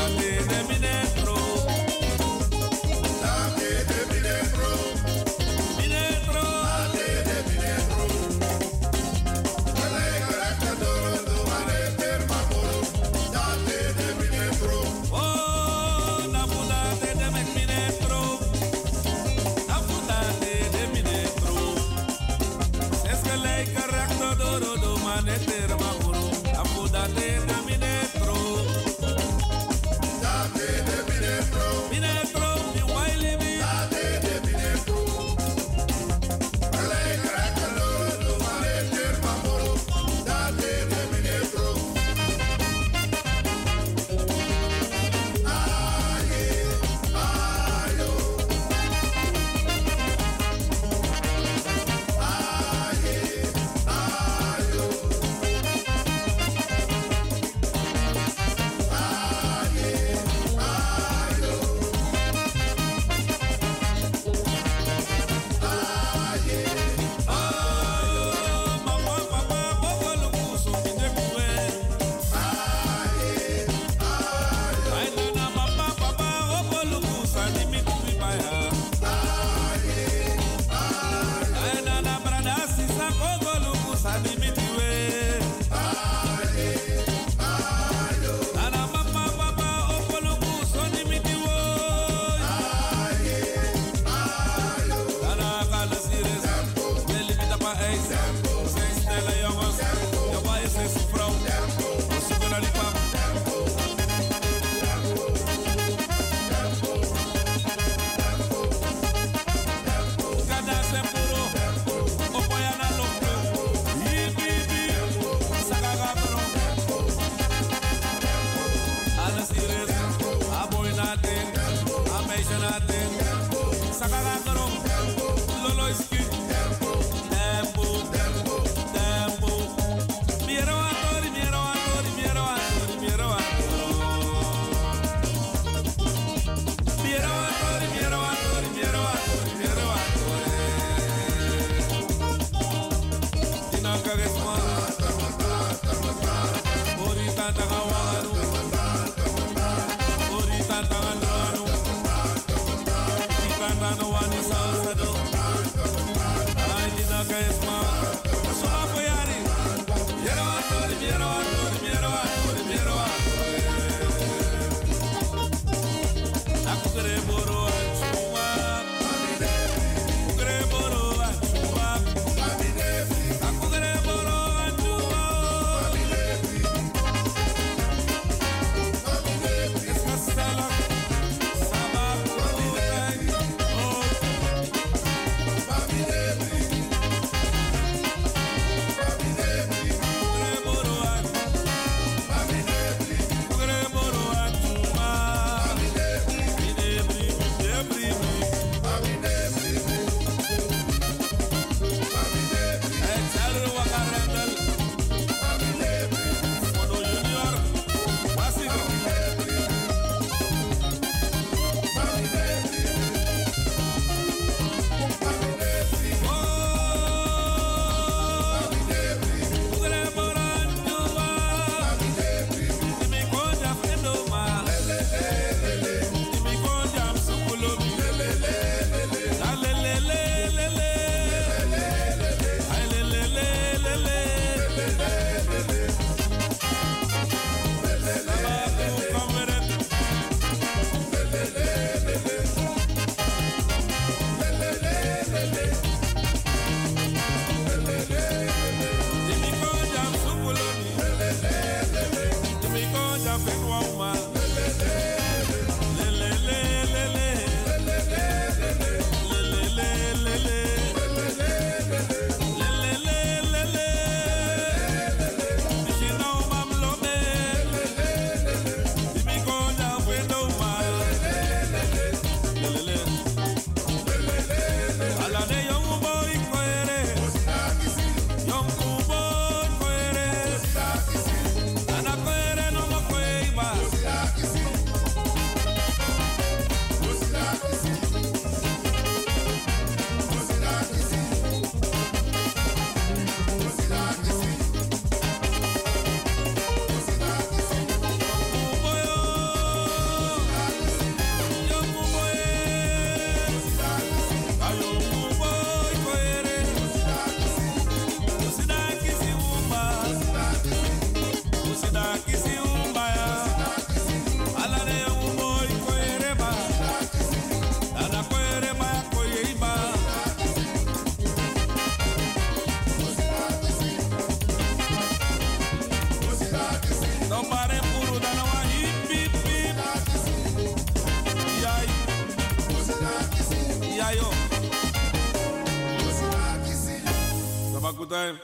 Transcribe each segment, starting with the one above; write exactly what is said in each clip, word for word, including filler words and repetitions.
Ana kwere no mo kweba Martijn.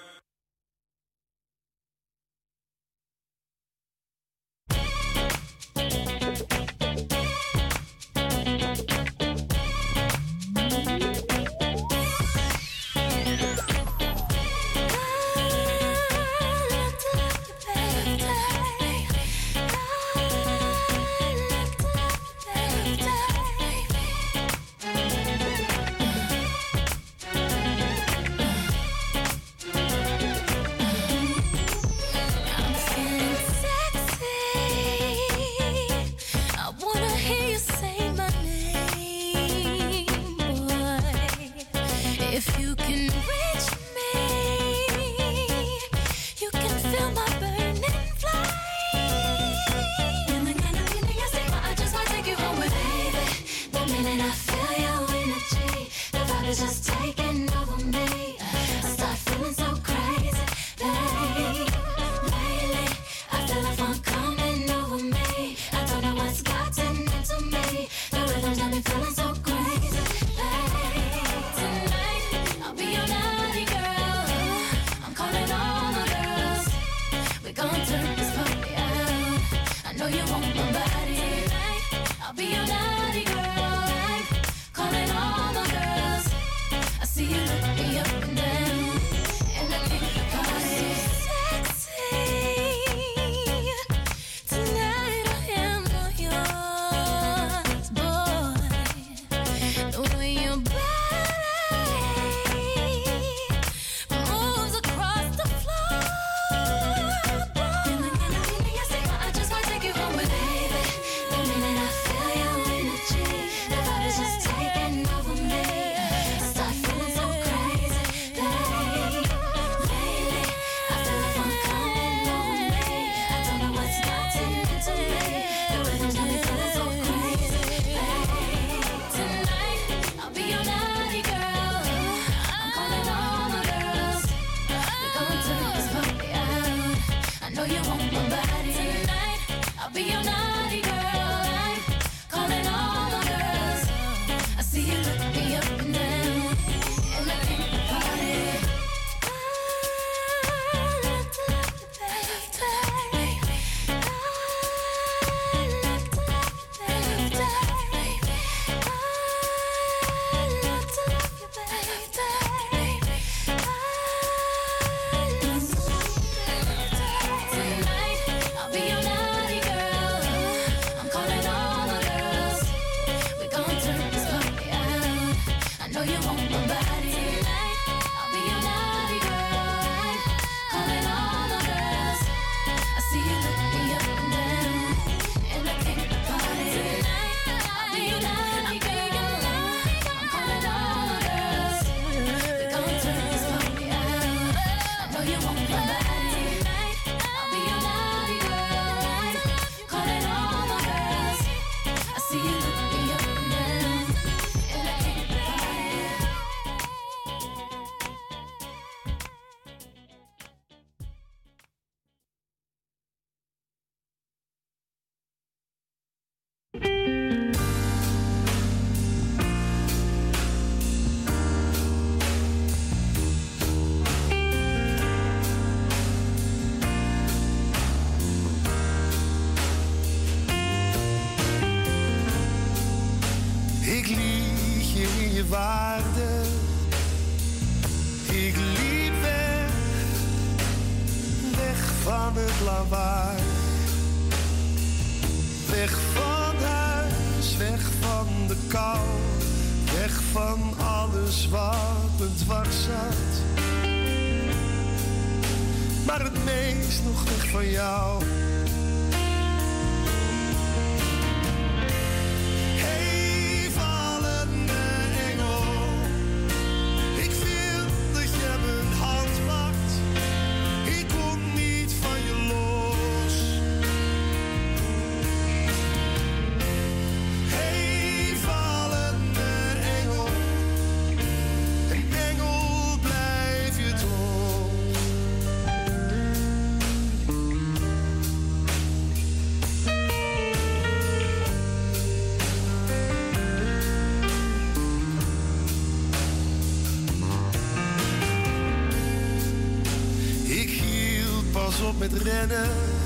met rennen.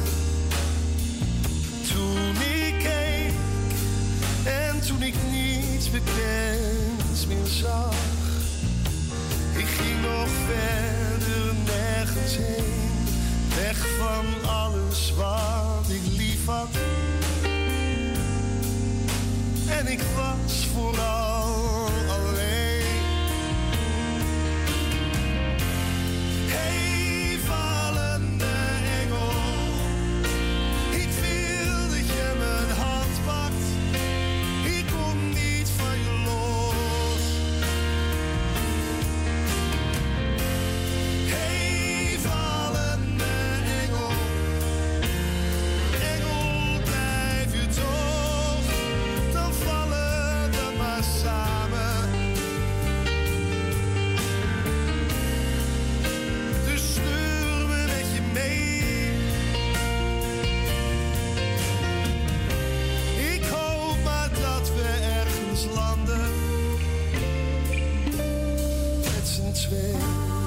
Toen ik keek en toen ik niets bekends meer zag. Ik ging nog verder nergens heen, weg van alles wat ik lief had. En ik was vooral alleen. Hey, vallende engel, ik wil dat je mijn hand pakt. Ik kom niet van je los. Hey, vallende engel, engel, blijf je toch, dan vallen we maar samen. Dus sleur me met je mee. Ik hoop maar dat we ergens landen, met z'n tweeën.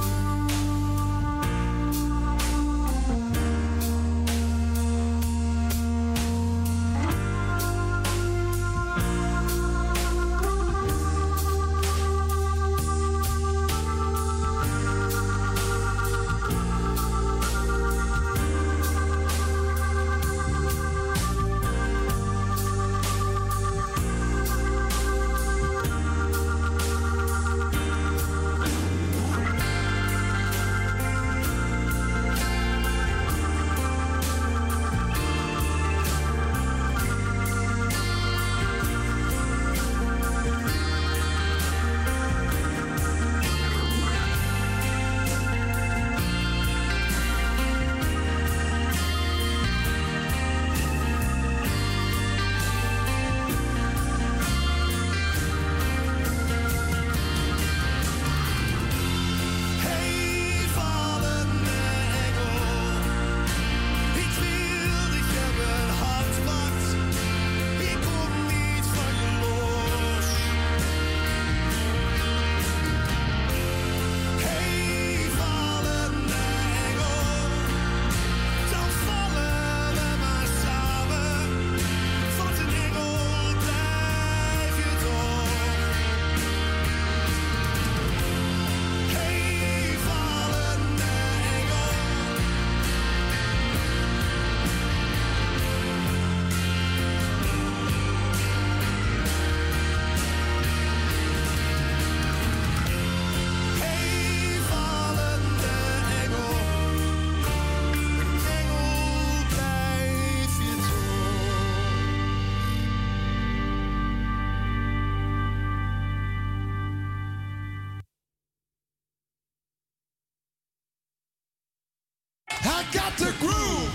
I got the groove.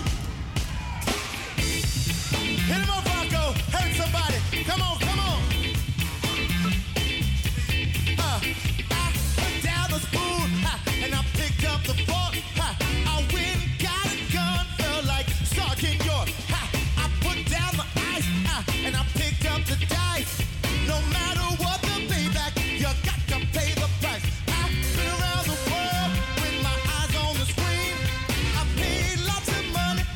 Hit him up, Rocco. Hurt somebody. Come on, come on. Uh, I put down the spoon uh, and I picked up the fork. Uh, I went and got a gun, felt like Sergeant York. Uh, I put down the ice uh, and I picked up the dice. No matter what the payback, you got to pay the price. I've been around the world with my eyes on the screen. I paid lots of money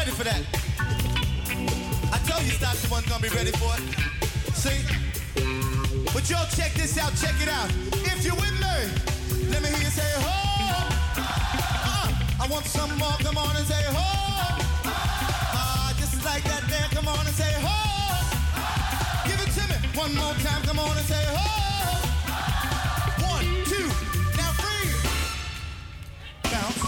ready for that. I told you Stockton wasn't gonna be ready for it. See? But y'all check this out, check it out. If you're with me, let me hear you say, ho! Uh, I want some more, come on and say, ho! Uh, just like that there, come on and say, ho! Give it to me one more time, come on and say, ho! One, two, now freeze! Bounce.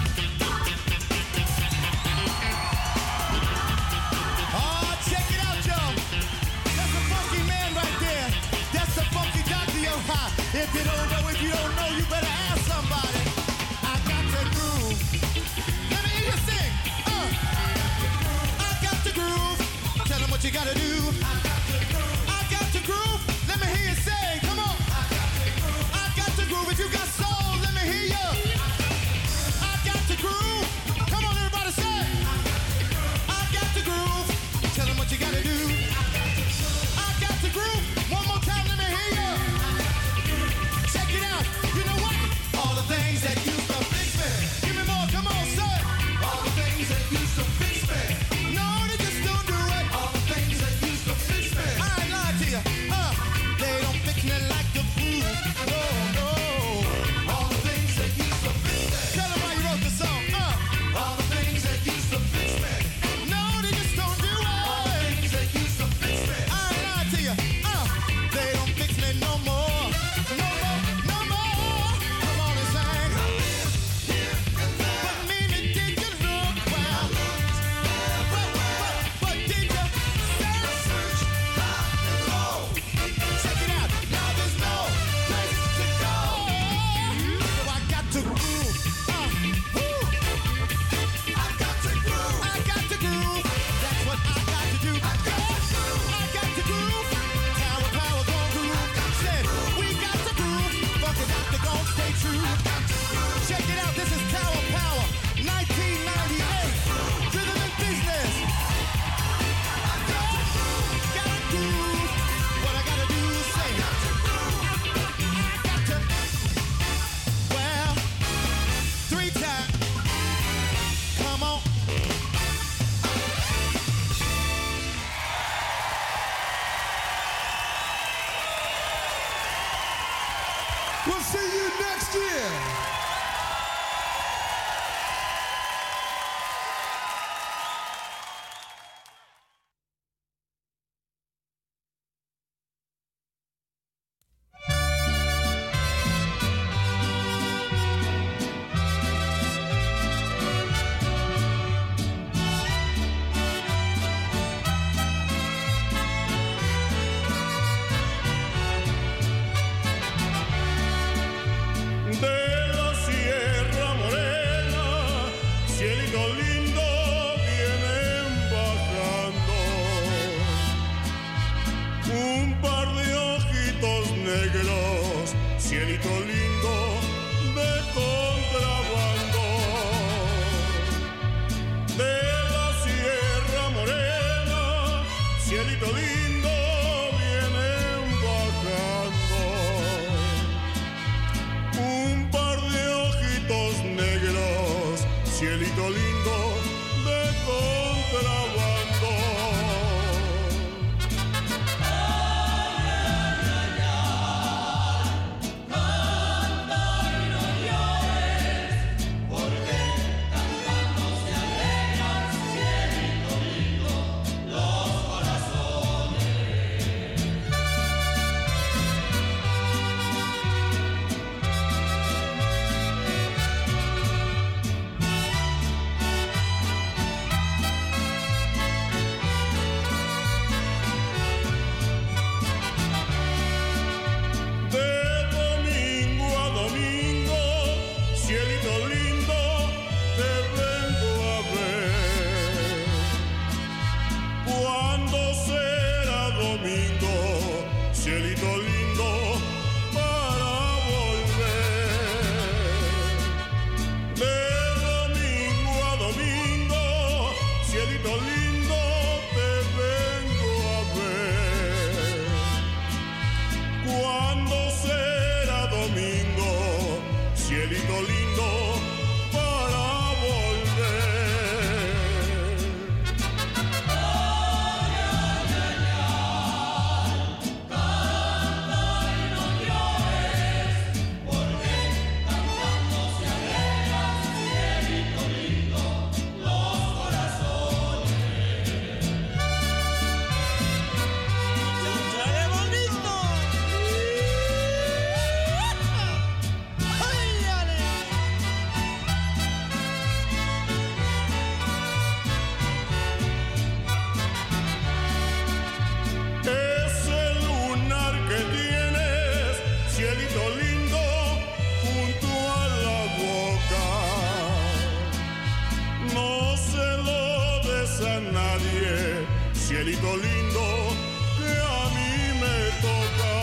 Oh, check it out, y'all. That's a funky man right there. That's the funky doctor, yo. Ha. If you don't know, if you don't know, you better ask somebody. I got the groove. Let me hear you sing. Uh. I got the groove. Tell them what you gotta do. I got the groove. I got the groove. Let me hear you say, come on. I got the groove. I got the groove. If you got soul, let me hear you. I got the groove. Come on, everybody say. I got the groove. Tell them what you gotta do. I got the groove. One more time, let me hear you. Check it out. You know what? All the things that used to fix me. Give me more. Come on, say. All the things that used to fix me. No, they just don't do it. All the things that used to fix me. I ain't lying to you. Uh, they don't fix me like the groove. No, no. All the things that used to fix me. Tell them why you wrote the song. Uh, all the things that used to fix me. No, they just don't do it. All the things that used to fix me. I ain't lying to you. Uh, they don't fix me no more. No more, no more. Come on and sing. But Mimi, did you look well? But, but, but did you search high and low? Check it out. Now there's no place to go. So I got to groove. Uh, woo. I got to groove. I got to groove. That's what I got to do. I got to groove. I got to groove. Tower power gon' groove. Said we got to groove. Funky doctor gon' stay true. Check it out. This is Tower Power, nineteen ninety-eight. Rhythm and business. I got to groove. Got to groove. What I gotta do is say. I got to. Well, three times. Come on. We'll see you next year. De la Sierra Morena, cielito lindo, vienen bajando. Un par de ojitos negros, cielito lindo, de contrabando. De la Sierra Morena, cielito lindo, vienen bajando. Un par de ojitos negros, cielito lindo de contrabando. cielito lindo para volver. nadie, cielito lindo, que a mí me toca.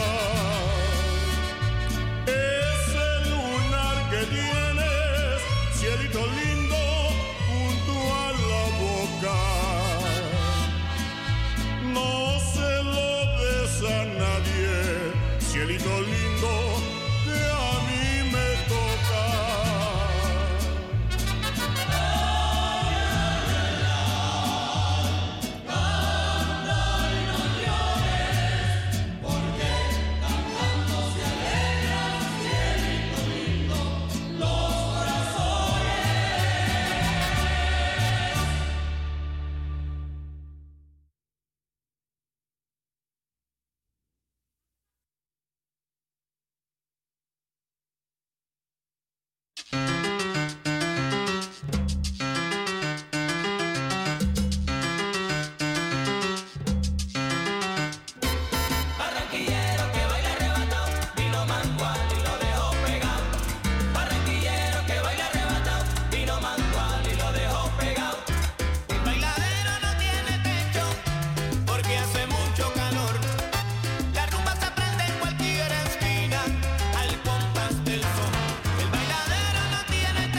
Ese lunar que tienes, cielito lindo, junto a la boca. No se lo des a nadie, cielito lindo, que a mí me toca. Tiene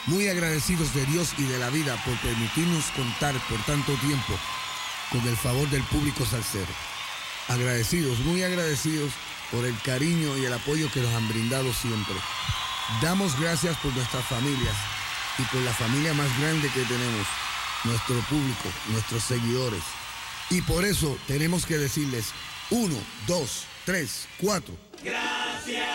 Muy agradecidos de Dios y de la vida por permitirnos contar por tanto tiempo con el favor del público salsero. Agradecidos, muy agradecidos por el cariño y el apoyo que nos han brindado siempre. Damos gracias por nuestras familias y por la familia más grande que tenemos, nuestro público, nuestros seguidores. Y por eso tenemos que decirles uno, dos, tres, cuatro. Gracias.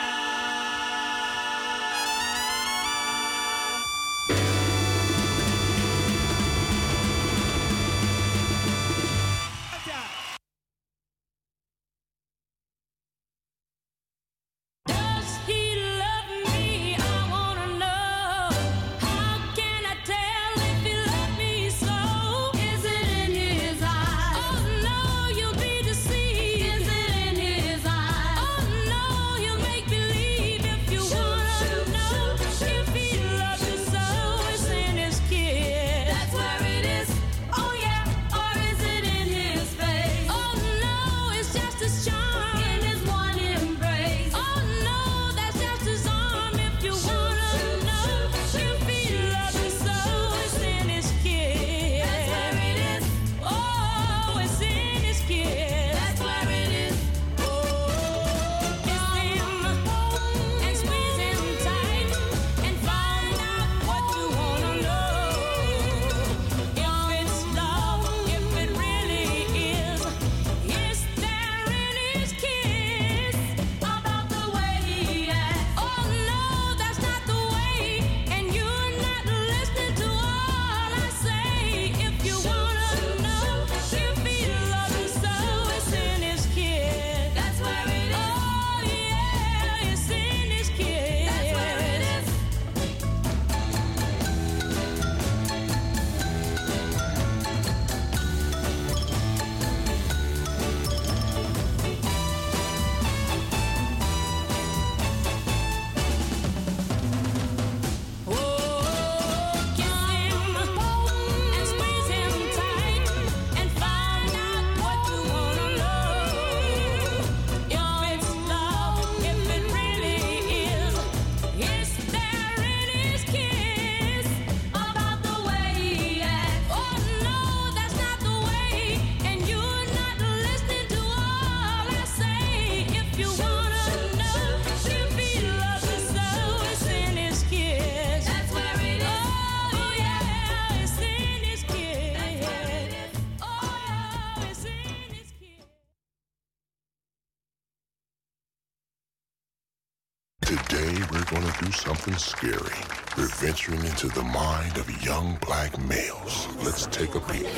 Today, we're going to do something scary. We're venturing into the mind of young black males. Let's take a peek.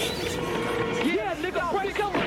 Yeah, nigga, break up.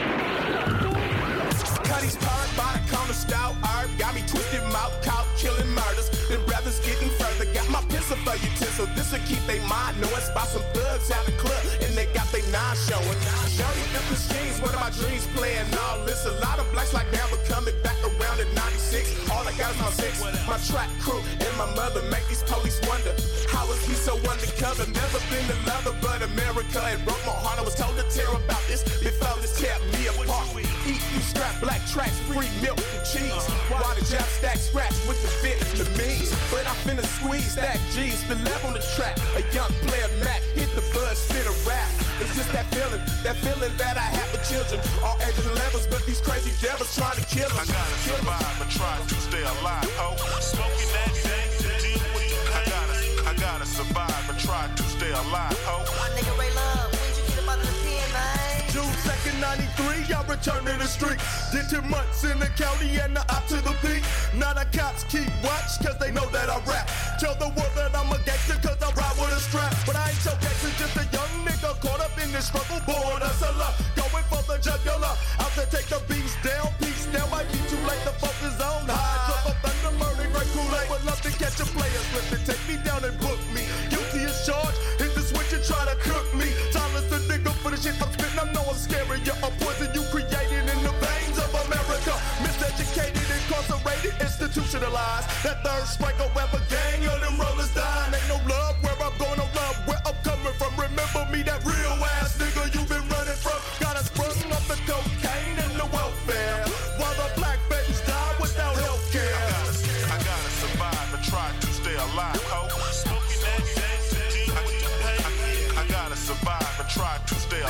Cuddy's park by the corner stout art. Got me twisted mouth, caught killing murders. Then brothers getting further. Got my pistol for utensil. This'll keep they mind knowing. Spot some thugs out the club. And they got they nine showing. Shorty different streams. What are my dreams playing? All this. A lot of blacks like now but coming back around in ninety-six. All I got is my six. My track crew and my mother make these police wonder. How is he so undercover? Never been to lover but America. It broke my heart. I was told to tear about this before this tear me apart. Eat you scrap black tracks, free milk and cheese. While the jab stack scratch with the fit the means. But I finna squeeze that G's. The left on the track. A young player Mac hit the buzz, spit a rap. It's just that feeling, that feeling that I have for children. All ages and levels, but these crazy devils trying to kill us. I gotta survive and try to stay alive. Oh, smoking that thing to deal with the pain. I gotta, I gotta survive and try to stay alive. Oh, my nigga Ray Love, when you get up out of the pen, man? June second, ninety-three, y'all return to the street. Did two months in the county and the up to the peak. Now the cops keep watch, cause they know that I rap. Tell the world that I'm a gangster, cause I ride with a strap. But I ain't so gangster, just a young nigga caught up in this struggle. Born a hustler, going for the jugular. Out to take the beast down, peace down. Might be too late, the focus on high. Drop up thunder, murder, great Kool-Aid. Would love to catch a player slip and take me down and book me. Guilty as charged, hit the switch and try to cook me. Silence the nigga for the shit I'm spitting. I know I'm scary. You're a poison you created in the veins of America. Miseducated, incarcerated, institutionalized. That third strike or ever gang of them rollers dying. Ain't no love where I'm going, no love where I'm coming from. Remember me, that real ass nigga you been running from. Got us sprung off the cocaine and the welfare. While the black babies die without health care. I gotta, I gotta survive and try to stay alive. Oh, smoking that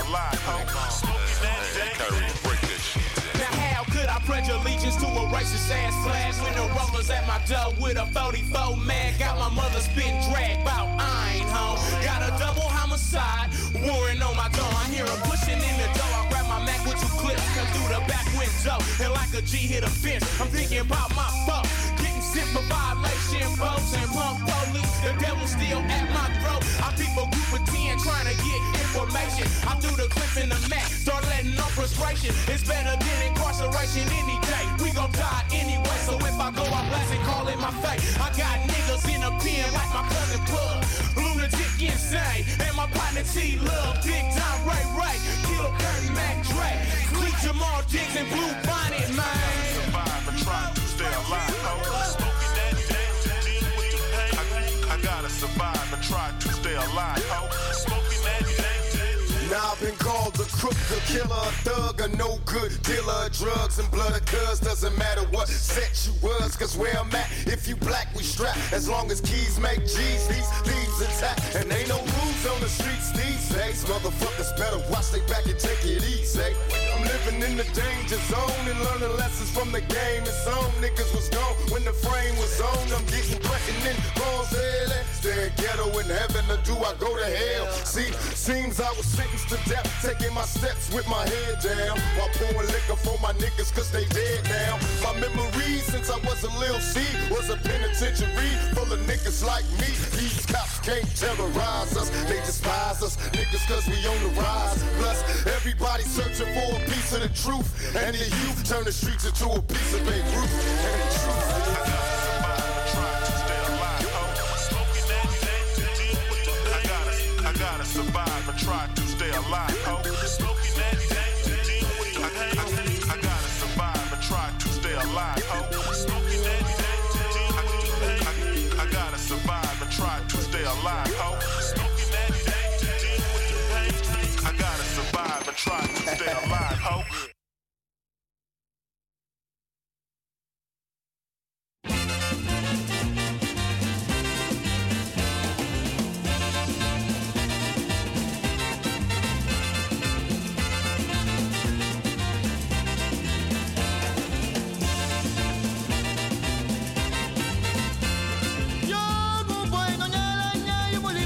alive, ho. Smoking that dank. Now how could I pledge allegiance to a racist ass flag when the rollers at my door with a forty-four mag? Got my mother spitting drag bout I ain't home. Got a double homicide warring on my door. I hear her pushing in the door. I grab my Mac with two clips, come through the back window, and like a G hit a fence. I'm thinking about my fuck, getting sick for violation, folks and punk police. The devil still at my throat. I peep a group of ten trying to get information. I threw the clip in the Mac, start letting no frustration. It's better than incarceration any day. We gon' die anyway, so if I go out blast and call it my fate. I got niggas in a pen like my cousin Pug, lunatic insane, and my partner T Love, big time Ray Ray, Kill Kurt Mac Dre, Cleat Jamal Diggs and Blue Bonnet, man. Survive and try to stay alive, ho. Smoking that dank, with the pain. I, I gotta survive and try to stay alive, ho. Smoking that dank. Now I've been called a crook, a killer, a thug, a no good dealer of drugs and blood of cuz. Doesn't matter what set you was, cause where I'm at, if you black, we strap. As long as keys make G's, these thieves attack. And ain't no rules on the streets these days. Motherfuckers better watch they back and take it easy. I'm living in the danger zone and learning lessons from the game. It's on, niggas was gone when the frame was on. I'm getting threatening, balls head. Stay ghetto in heaven, or do I go to hell? See, seems I was sentenced to death, taking my steps with my head down, while pouring liquor for my niggas cause they dead now. My memories since I was a little seed was a penitentiary full of niggas like me. These cops can't terrorize us, they despise us, niggas cause we on the rise. Plus, everybody searching for a piece of the truth, and the youth turn the streets into a piece of a roof. And the truth is, survive and try to stay alive, ho. Smoking that dank, deal with the pain. I, I gotta survive and try to stay alive, ho. Smoking that dank, deal with the pain. I, I gotta survive and try to stay alive, ho. Smoking that dank, deal with the pain. I gotta survive and try to stay alive, ho. Yo, boy, no, no, no, you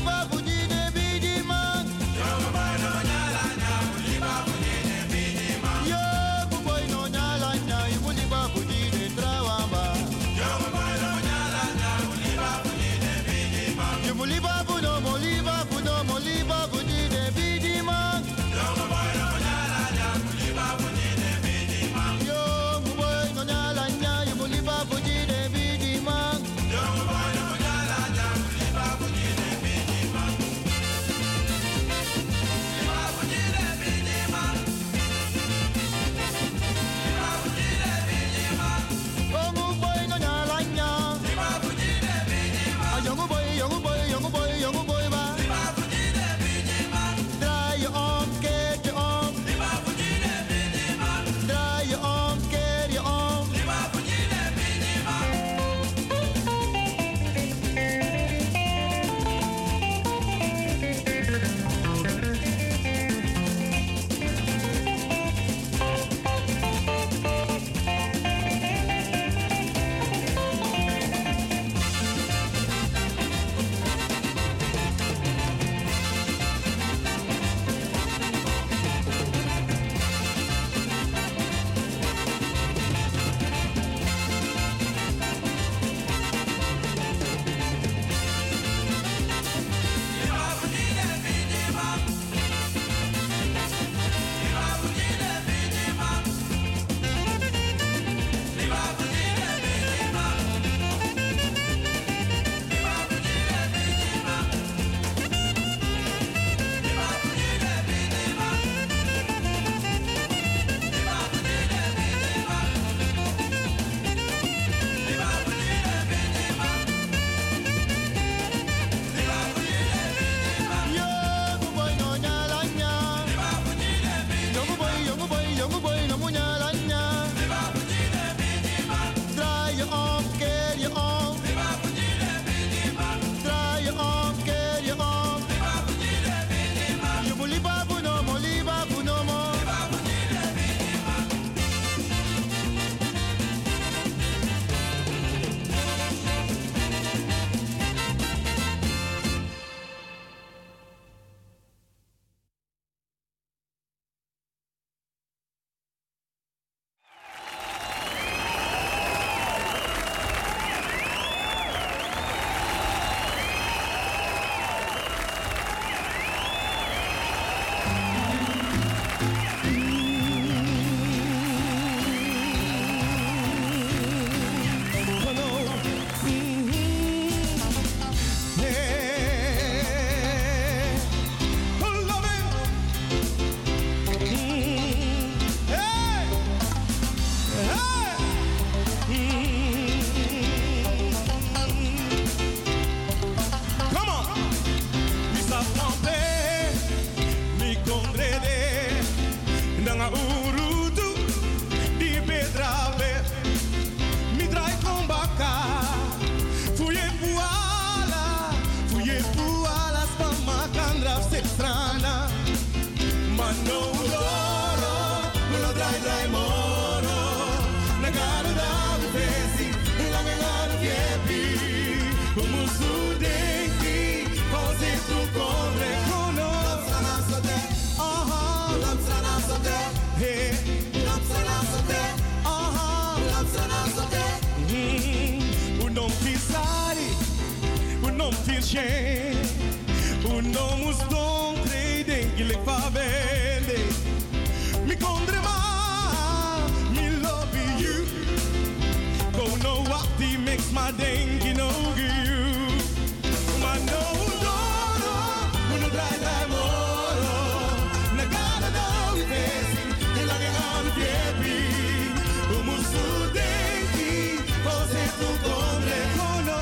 Jen. Uno muston trading gilek favende. Mi kondre ma, me love you. Go know what the makes my dengue no you. My no doro, uno dry dry moro. Nagada do vesi, ilage on piepi. Umusu dengue, cose tu kondre. Oh no,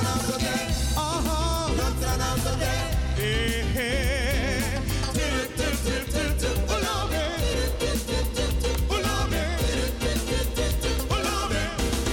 aha, eh eh. Tip tip tip tip tip. Oh love it, oh love it, oh love it.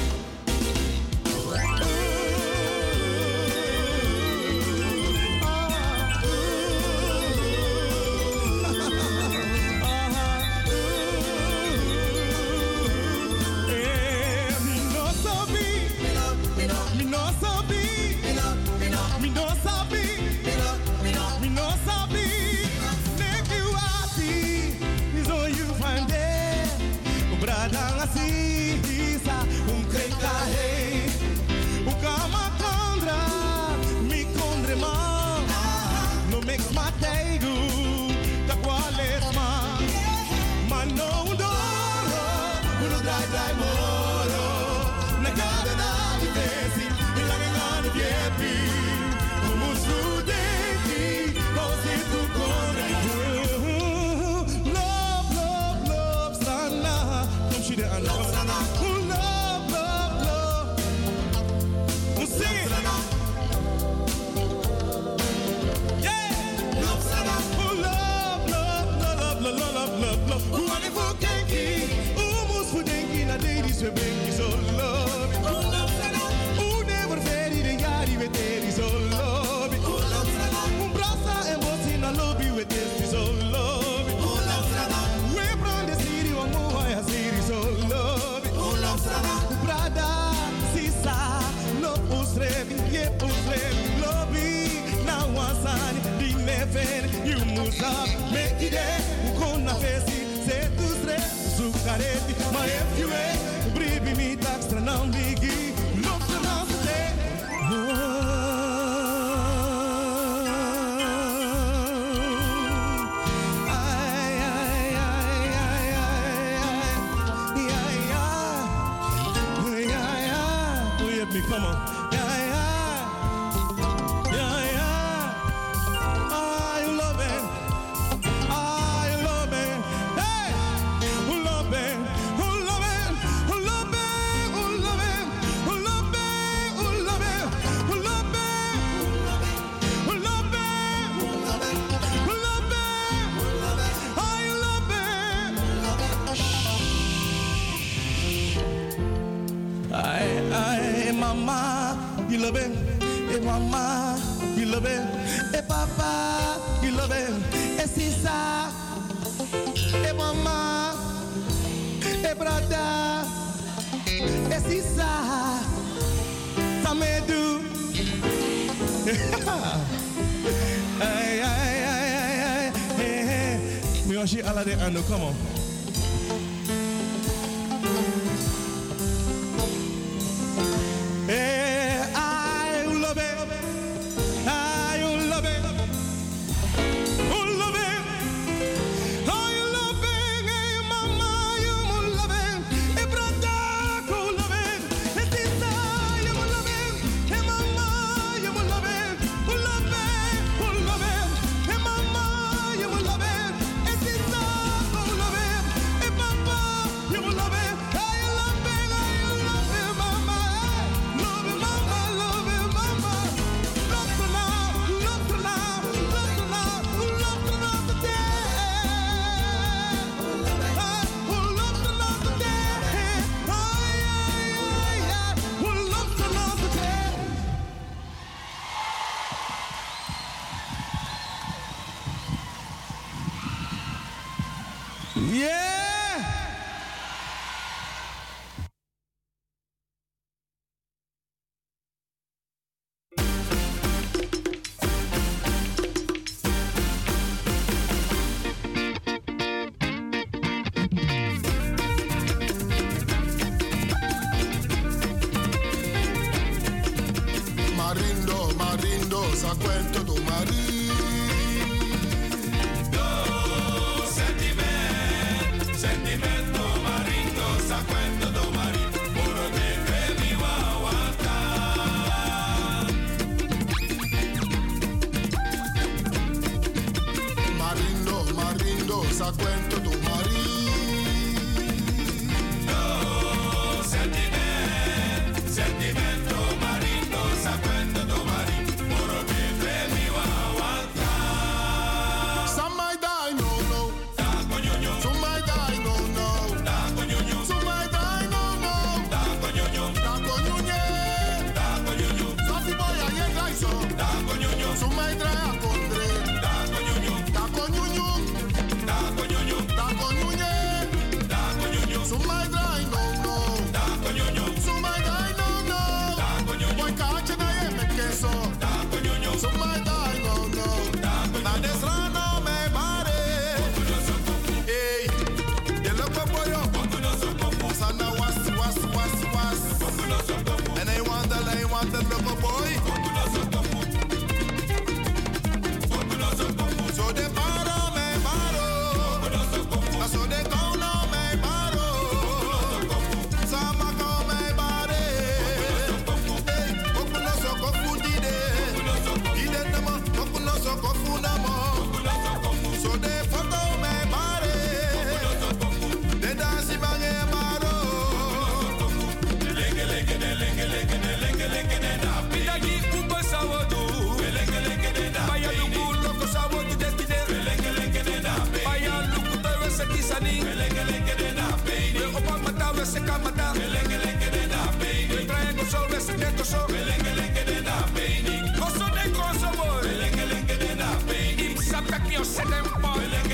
Maar if you ain't, bribi mi tak stranam ligi, loop de naast de. Ay, ay, ay, ay, ay, ay, ay, ay, ay, ay. Will you me come on? Ay, ay, ay, ay. I love it. I love it. Hey, love it. Mama, you love it. Hey, mama, you love it. Hey, papa, you love it. Hey, sister. Hey, mama. Hey, brother. Hey, sister. Samedu. Hey, hey, hey, hey, hey, hey. Me want you all of the ando. Come on. Hey, I love it. I love it. Oh, love it. I love it. Hey, mama, you love it. Hey, brother, you love it. Hey, sister, you love it. Hey, mama, you love it. Oh, love it. Oh, love it. Hey, mama, you love it. Hey, sister, you love it. Hey, papa, you love it. I love it. I love it, mama. Love it, mama, love it, mama. Love to love, love to love, love to love, love to love today. Oh, love to love today. Ay, ay, ay, ay. Oh, love to love today. Yeah. Marindo, Marindo, sa cuento do mari. Do sentiment, sentimento marindo, sa cuento do mari. Puro de que mi wawata. Marindo, marindo, sa cuento do mari. Do sentiment, sentimento marindo, sa cuento do mari. Puro de que mi wawata. Some might die, no, no. Da coñoño, Some might die, no, no. da coñoño, Some might die, no, no. da coñoño, Da coñuñe. da coñoño, Sofi boy a ye traiso. da coñoño, Some might try a contre. da coñoño, Da coñuñu. da coñoño, Da coñuñe. da coñoño, Some might die, no, no. da coñoño, Some might die, no, no. da coñoño, Boy cache na ye me queso. da coñoño, Some might die, no, no. da Na coñoño. desrano me pare. Ey, ye loco boyo. Sana was, was, was, was. And I want the, I want the loco boy. So they paro me paro. So they go no me paro. Sama go me pare. Hey, okuno so go fundide. Ide nama, okuno so go funamo. So they photo me pare. They dance bange paro. Pidagi kuba sawodu, baya luku loko sawodu destine, baya luku tawe se kisani, le opa mata we se kamata, le trae koso we se ke koso, koso de koso boy, im sapta ki o se tempo,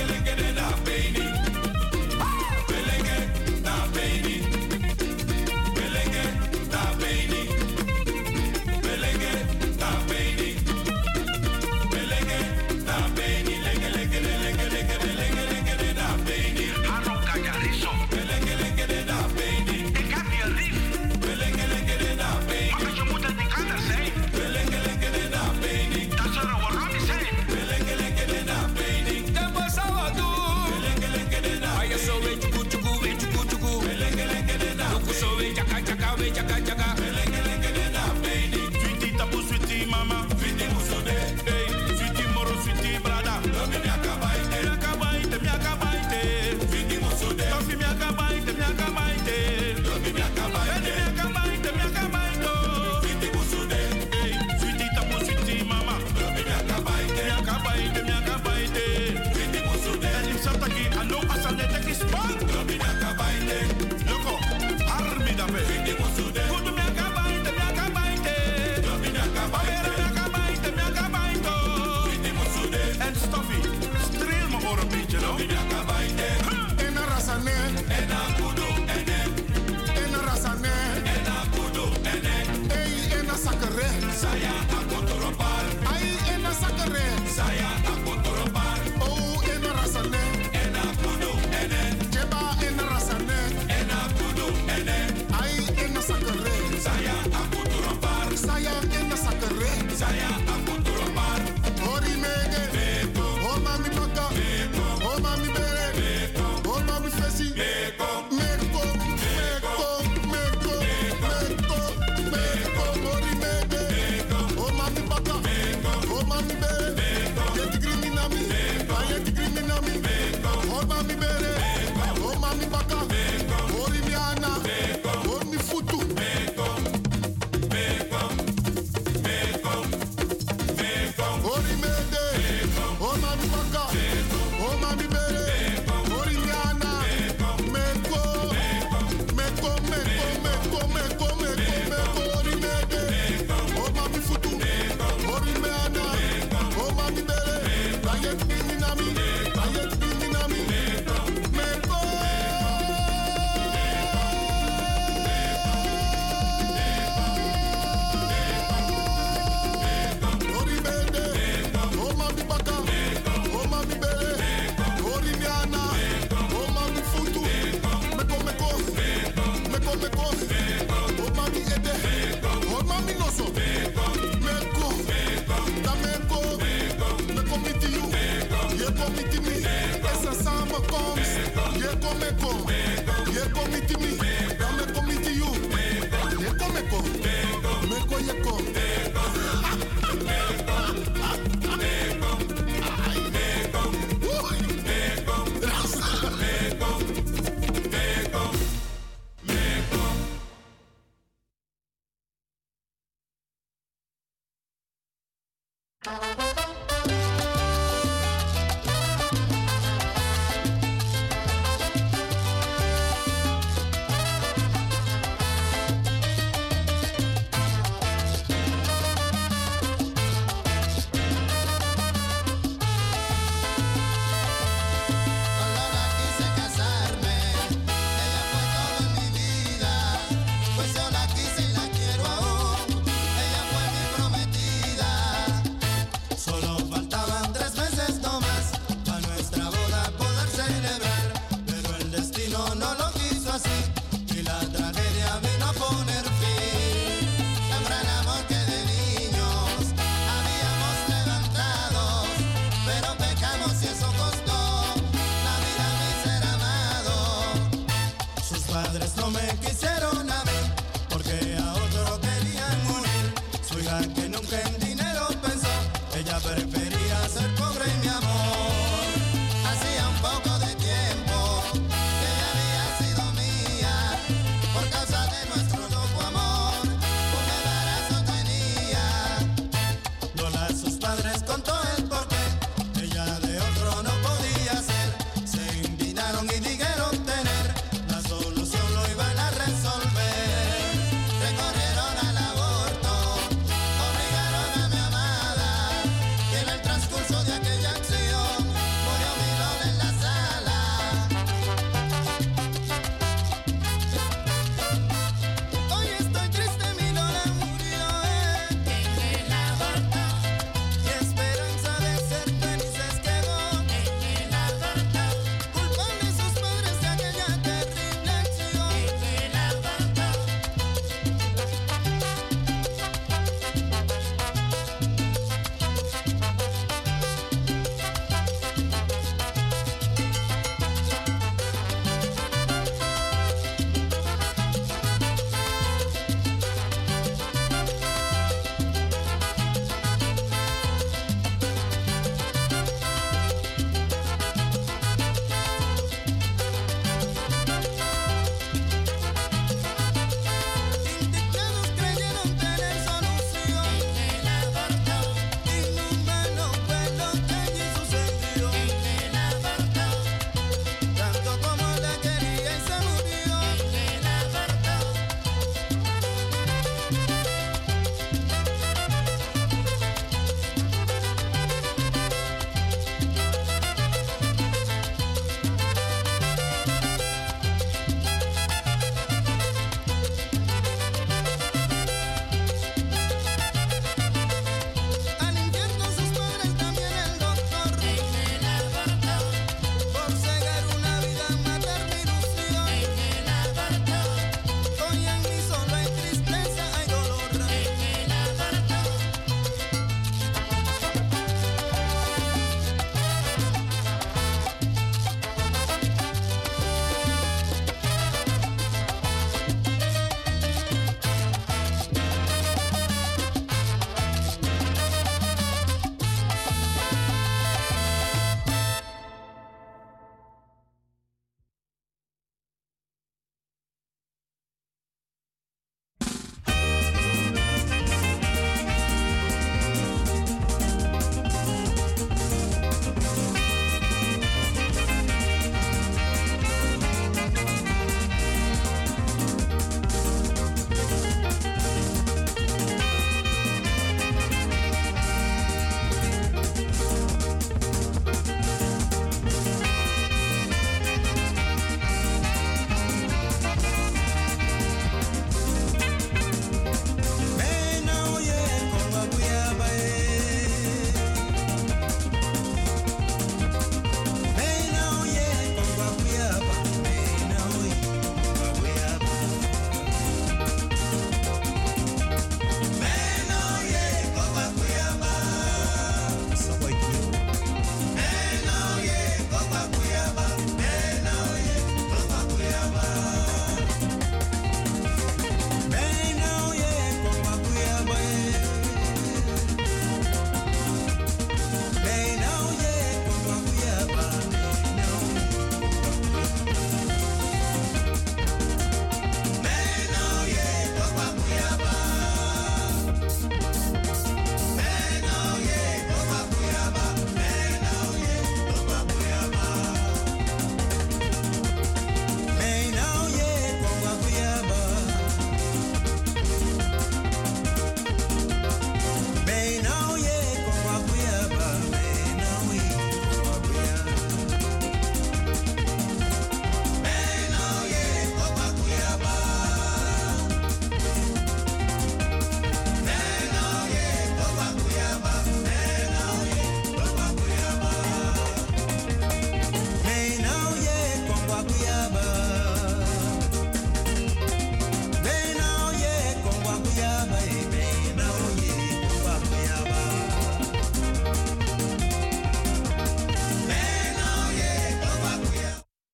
tempo sawodu, baya so we chuku chuku we chuku chuku, luku so we chaka chaka we chaka chaka. Sweetie tapu sweetie mama, sweetie musude, hey, sweetie moro sweetie brada. Mi akabaite, mi akabaite, mi akabaite, sweetie musude. Tofi mi akabaite, mi akabaite, mi akabaite, mi akabaite, mi akabaite, sweetie musude, hey, sweetie tapu sweetie mama, mi akabaite, mi akabaite, mi akabaite, sweetie musude. En im sataki alo asane teki spang, mi akabaite, loko, armi dabe, sweetie musude. Kudu mi akabaite, mi akabaite, mi akabaite, mi akabaite, mi akabaite, sweetie musude. En Stoffy, streel me voor een beetje, no? Mi akabaite, En a rasane. en a kudu ene, En a rasane. en a kudu ene, Ey, en a sakere. saya akuturopar, Ay, en a sakere. saya akuturopar, Oh, en a rasane. en a kudu ene, Jeba en a rasane. en a kudu ene, Ay, en a sakere. saya akuturopar, Saya en a sakere. saya akuturopar, Hori mege. Oh, mami baka. Oh, mami bere. Oh, mami fesi. meko, Meko, meko, meko, meko, meko. Hori mege. Oh, mami baka. Oh, mami bere. Yeti criminami. Ay, yeti criminami. Oh, mami bere. Oh, mami baka. Hori mi ana. Hori mi futu. Hori mege. Oh, mami baka. Oh, mami bere. Hori mi ana. Meko. Meko, meko, meko, meko, meko, meko. Hori mege. Oh, mami futu. Hori mi ana. Oh, mami bere. Ay, yeti Yeko mitimi, esa samba comes. Yeko meko, yeko mitimi, dame komiti you. Yeko meko, meko yeko. Prefería ser pobre y mi amor